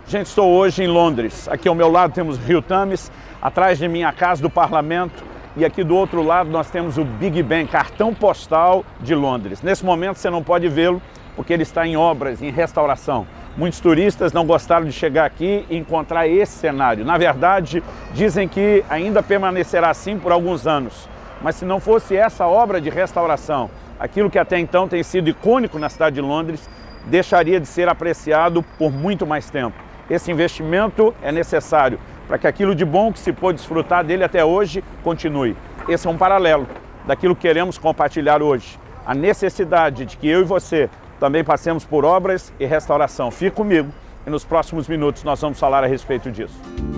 Gente, estou hoje em Londres. Aqui ao meu lado temos Rio Thames, atrás de mim a Casa do Parlamento e aqui do outro lado nós temos o Big Ben, cartão postal de Londres. Nesse momento você não pode vê-lo porque ele está em obras, em restauração. Muitos turistas não gostaram de chegar aqui e encontrar esse cenário. Na verdade, dizem que ainda permanecerá assim por alguns anos. Mas se não fosse essa obra de restauração, aquilo que até então tem sido icônico na cidade de Londres, deixaria de ser apreciado por muito mais tempo. Esse investimento é necessário para que aquilo de bom que se pôde desfrutar dele até hoje continue. Esse é um paralelo daquilo que queremos compartilhar hoje. A necessidade de que eu e você também passemos por obras e restauração. Fique comigo e nos próximos minutos nós vamos falar a respeito disso.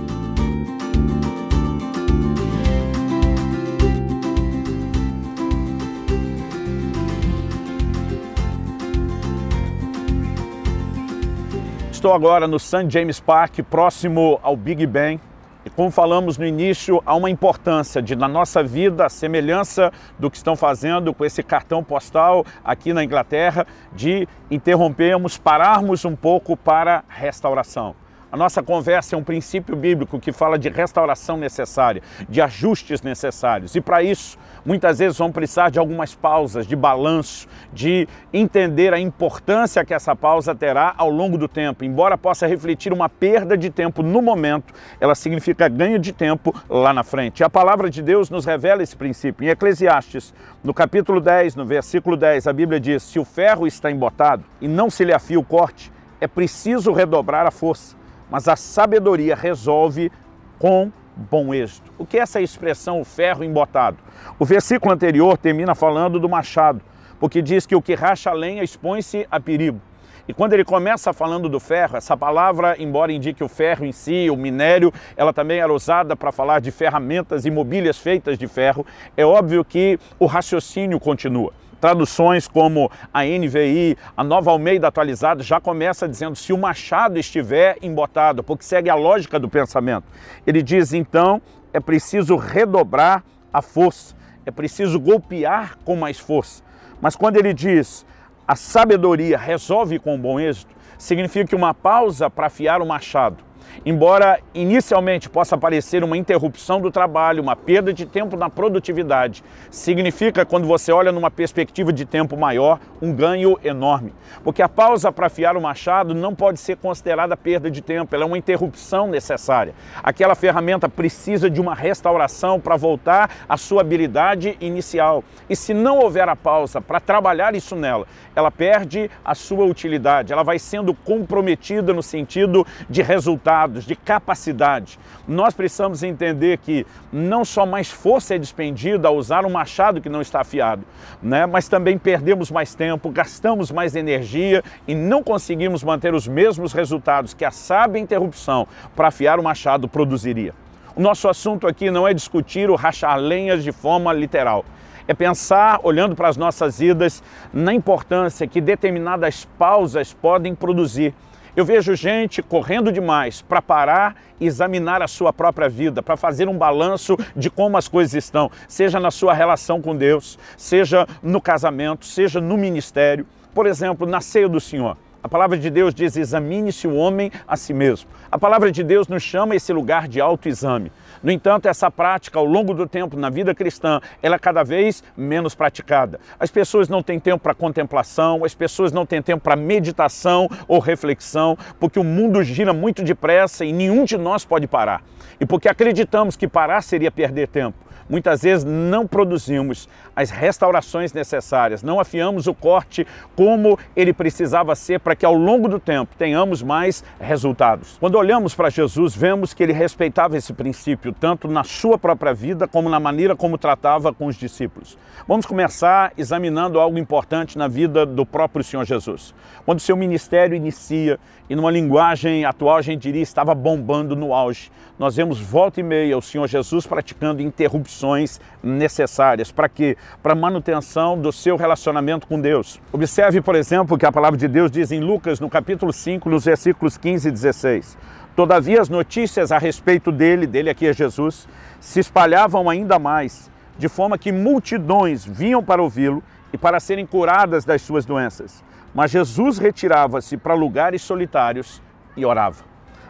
Estou agora no St. James Park, próximo ao Big Ben. E como falamos no início, há uma importância de, na nossa vida, a semelhança do que estão fazendo com esse cartão postal aqui na Inglaterra, de interrompermos, pararmos um pouco para restauração. A nossa conversa é um princípio bíblico que fala de restauração necessária, de ajustes necessários. E para isso, muitas vezes vamos precisar de algumas pausas, de balanço, de entender a importância que essa pausa terá ao longo do tempo. Embora possa refletir uma perda de tempo no momento, ela significa ganho de tempo lá na frente. E a palavra de Deus nos revela esse princípio. Em Eclesiastes, no capítulo 10, no versículo 10, a Bíblia diz: se o ferro está embotado e não se lhe afia o corte, é preciso redobrar a força. Mas a sabedoria resolve com bom êxito. O que é essa expressão, o ferro embotado? O versículo anterior termina falando do machado, porque diz que o que racha a lenha expõe-se a perigo. E quando ele começa falando do ferro, essa palavra, embora indique o ferro em si, o minério, ela também era usada para falar de ferramentas e mobílias feitas de ferro. É óbvio que o raciocínio continua. Traduções como a NVI, a Nova Almeida Atualizada, já começa dizendo se o machado estiver embotado, porque segue a lógica do pensamento. Ele diz, então, é preciso redobrar a força, é preciso golpear com mais força. Mas quando ele diz a sabedoria resolve com bom êxito, significa que uma pausa para afiar o machado. Embora inicialmente possa parecer uma interrupção do trabalho, uma perda de tempo na produtividade, significa, quando você olha numa perspectiva de tempo maior, um ganho enorme. Porque a pausa para afiar o machado não pode ser considerada perda de tempo, ela é uma interrupção necessária. Aquela ferramenta precisa de uma restauração para voltar à sua habilidade inicial. E se não houver a pausa para trabalhar isso nela, ela perde a sua utilidade, ela vai sendo comprometida no sentido de resultados, de capacidade. Nós precisamos entender que não só mais força é despendida ao usar um machado que não está afiado, mas também perdemos mais tempo, gastamos mais energia e não conseguimos manter os mesmos resultados que a sábia interrupção para afiar o machado produziria. O nosso assunto aqui não é discutir o rachar lenhas de forma literal. É pensar, olhando para as nossas vidas, na importância que determinadas pausas podem produzir. Eu vejo gente correndo demais para parar e examinar a sua própria vida, para fazer um balanço de como as coisas estão, seja na sua relação com Deus, seja no casamento, seja no ministério. Por exemplo, na ceia do Senhor. A palavra de Deus diz, examine-se o homem a si mesmo. A palavra de Deus nos chama a esse lugar de autoexame. No entanto, essa prática, ao longo do tempo, na vida cristã, ela é cada vez menos praticada. As pessoas não têm tempo para contemplação, as pessoas não têm tempo para meditação ou reflexão, porque o mundo gira muito depressa e nenhum de nós pode parar. E porque acreditamos que parar seria perder tempo. Muitas vezes não produzimos as restaurações necessárias, não afiamos o corte como ele precisava ser para que ao longo do tempo tenhamos mais resultados. Quando olhamos para Jesus, vemos que ele respeitava esse princípio, tanto na sua própria vida como na maneira como tratava com os discípulos. Vamos começar examinando algo importante na vida do próprio Senhor Jesus. Quando o seu ministério inicia, e numa linguagem atual a gente diria estava bombando no auge, nós vemos volta e meia o Senhor Jesus praticando interrupções necessárias. Para quê? Para a manutenção do seu relacionamento com Deus. Observe, por exemplo, o que a palavra de Deus diz em Lucas, no capítulo 5, nos versículos 15 e 16. Todavia as notícias a respeito dele aqui é Jesus, se espalhavam ainda mais, de forma que multidões vinham para ouvi-lo e para serem curadas das suas doenças. Mas Jesus retirava-se para lugares solitários e orava.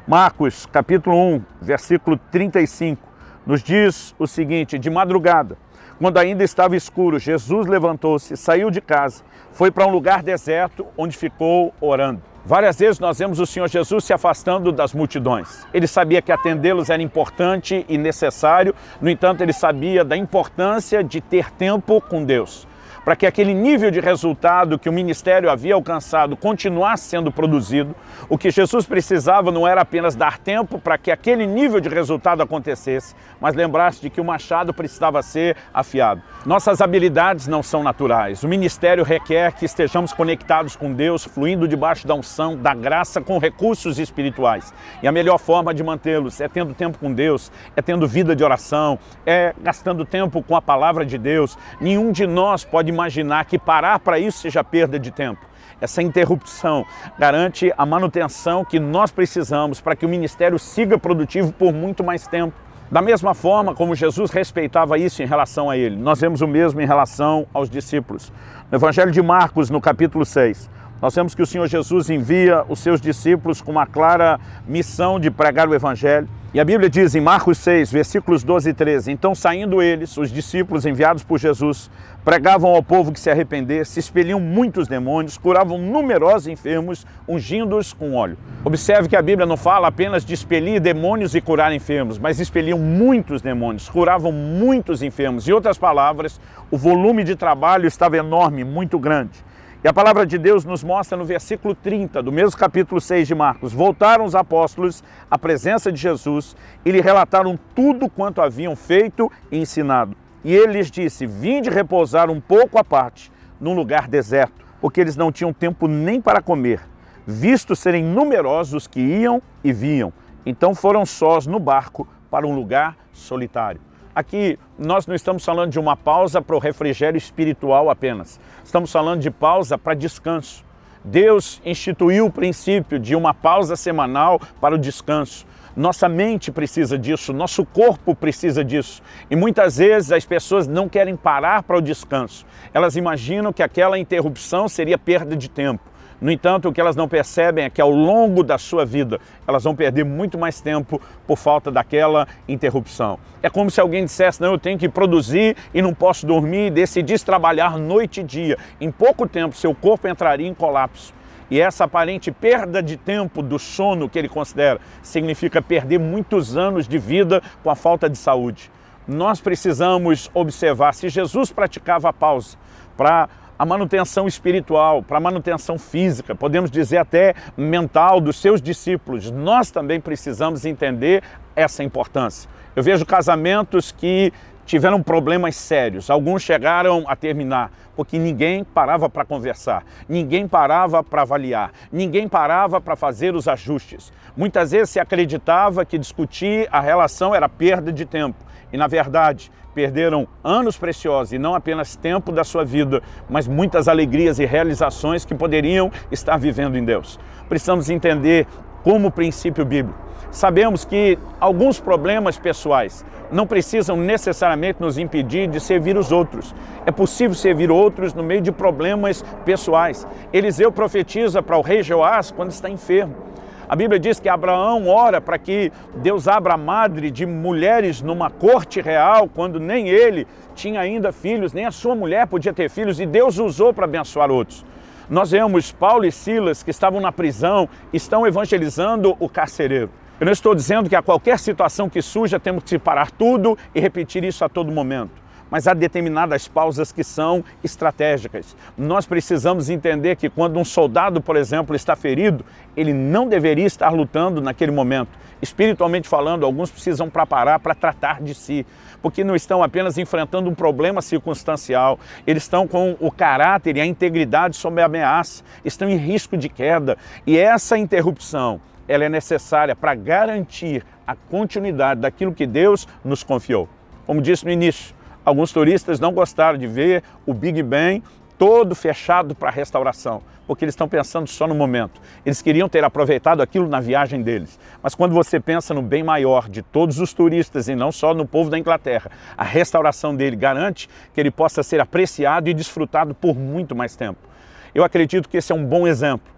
Marcos, capítulo 1, versículo 35, nos diz o seguinte: de madrugada, quando ainda estava escuro, Jesus levantou-se, saiu de casa, foi para um lugar deserto, onde ficou orando. Várias vezes nós vemos o Senhor Jesus se afastando das multidões. Ele sabia que atendê-los era importante e necessário, no entanto, ele sabia da importância de ter tempo com Deus, para que aquele nível de resultado que o ministério havia alcançado continuasse sendo produzido. O que Jesus precisava não era apenas dar tempo para que aquele nível de resultado acontecesse, mas lembrar-se de que o machado precisava ser afiado. Nossas habilidades não são naturais. O ministério requer que estejamos conectados com Deus, fluindo debaixo da unção, da graça, com recursos espirituais. E a melhor forma de mantê-los é tendo tempo com Deus, é tendo vida de oração, é gastando tempo com a palavra de Deus. Nenhum de nós pode imaginar que parar para isso seja perda de tempo. Essa interrupção garante a manutenção que nós precisamos para que o ministério siga produtivo por muito mais tempo. Da mesma forma como Jesus respeitava isso em relação a ele, nós vemos o mesmo em relação aos discípulos. No Evangelho de Marcos, no capítulo 6, nós vemos que o Senhor Jesus envia os seus discípulos com uma clara missão de pregar o Evangelho. E a Bíblia diz em Marcos 6, versículos 12 e 13, então saindo eles, os discípulos enviados por Jesus, pregavam ao povo que se arrependesse, expeliam muitos demônios, curavam numerosos enfermos, ungindo-os com óleo. Observe que a Bíblia não fala apenas de expelir demônios e curar enfermos, mas expeliam muitos demônios, curavam muitos enfermos. Em outras palavras, o volume de trabalho estava enorme, muito grande. E a palavra de Deus nos mostra no versículo 30, do mesmo capítulo 6 de Marcos: voltaram os apóstolos à presença de Jesus e lhe relataram tudo quanto haviam feito e ensinado. E ele lhes disse: vinde repousar um pouco à parte, num lugar deserto, porque eles não tinham tempo nem para comer, visto serem numerosos os que iam e vinham. Então foram sós no barco para um lugar solitário. Aqui nós não estamos falando de uma pausa para o refrigério espiritual apenas. Estamos falando de pausa para descanso. Deus instituiu o princípio de uma pausa semanal para o descanso. Nossa mente precisa disso, nosso corpo precisa disso. E muitas vezes as pessoas não querem parar para o descanso. Elas imaginam que aquela interrupção seria perda de tempo. No entanto, o que elas não percebem é que ao longo da sua vida, elas vão perder muito mais tempo por falta daquela interrupção. É como se alguém dissesse: não, eu tenho que produzir e não posso dormir, e decidisse trabalhar noite e dia. Em pouco tempo, seu corpo entraria em colapso. E essa aparente perda de tempo do sono que ele considera significa perder muitos anos de vida com a falta de saúde. Nós precisamos observar, se Jesus praticava a pausa para a manutenção espiritual, para a manutenção física, podemos dizer até mental dos seus discípulos, nós também precisamos entender essa importância. Eu vejo casamentos que tiveram problemas sérios, alguns chegaram a terminar, porque ninguém parava para conversar, ninguém parava para avaliar, ninguém parava para fazer os ajustes. Muitas vezes se acreditava que discutir a relação era perda de tempo, e na verdade perderam anos preciosos, e não apenas tempo da sua vida, mas muitas alegrias e realizações que poderiam estar vivendo em Deus. Precisamos entender como princípio bíblico. Sabemos que alguns problemas pessoais não precisam necessariamente nos impedir de servir os outros. É possível servir outros no meio de problemas pessoais. Eliseu profetiza para o rei Joás quando está enfermo. A Bíblia diz que Abraão ora para que Deus abra a madre de mulheres numa corte real, quando nem ele tinha ainda filhos, nem a sua mulher podia ter filhos, e Deus usou para abençoar outros. Nós vemos Paulo e Silas, que estavam na prisão, estão evangelizando o carcereiro. Eu não estou dizendo que a qualquer situação que surja temos que parar tudo e repetir isso a todo momento. Mas há determinadas pausas que são estratégicas. Nós precisamos entender que quando um soldado, por exemplo, está ferido, ele não deveria estar lutando naquele momento. Espiritualmente falando, alguns precisam parar para tratar de si, porque não estão apenas enfrentando um problema circunstancial, eles estão com o caráter e a integridade sob ameaça, estão em risco de queda. E essa interrupção, ela é necessária para garantir a continuidade daquilo que Deus nos confiou. Como disse no início, alguns turistas não gostaram de ver o Big Ben todo fechado para a restauração, porque eles estão pensando só no momento. Eles queriam ter aproveitado aquilo na viagem deles. Mas quando você pensa no bem maior de todos os turistas e não só no povo da Inglaterra, a restauração dele garante que ele possa ser apreciado e desfrutado por muito mais tempo. Eu acredito que esse é um bom exemplo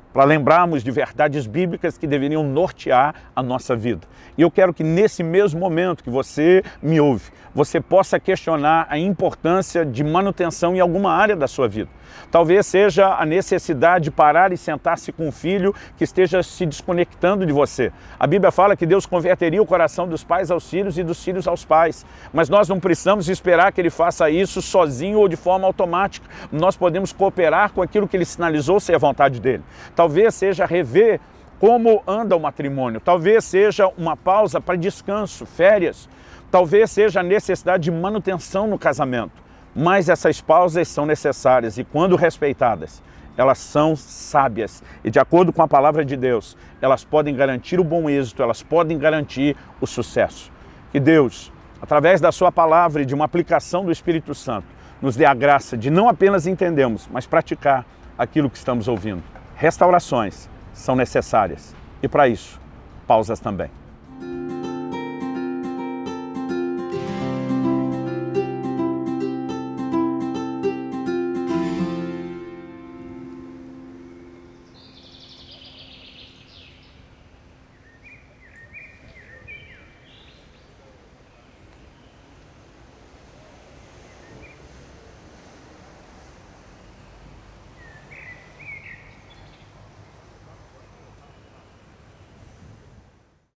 para lembrarmos de verdades bíblicas que deveriam nortear a nossa vida. E eu quero que nesse mesmo momento que você me ouve, você possa questionar a importância de manutenção em alguma área da sua vida. Talvez seja a necessidade de parar e sentar-se com um filho que esteja se desconectando de você. A Bíblia fala que Deus converteria o coração dos pais aos filhos e dos filhos aos pais. Mas nós não precisamos esperar que ele faça isso sozinho ou de forma automática. Nós podemos cooperar com aquilo que ele sinalizou ser a vontade dele. Talvez seja rever como anda o matrimônio. Talvez seja uma pausa para descanso, férias. Talvez seja a necessidade de manutenção no casamento. Mas essas pausas são necessárias e, quando respeitadas, elas são sábias. E, de acordo com a palavra de Deus, elas podem garantir o bom êxito, elas podem garantir o sucesso. Que Deus, através da sua palavra e de uma aplicação do Espírito Santo, nos dê a graça de não apenas entendermos, mas praticar aquilo que estamos ouvindo. Restaurações são necessárias e, para isso, pausas também.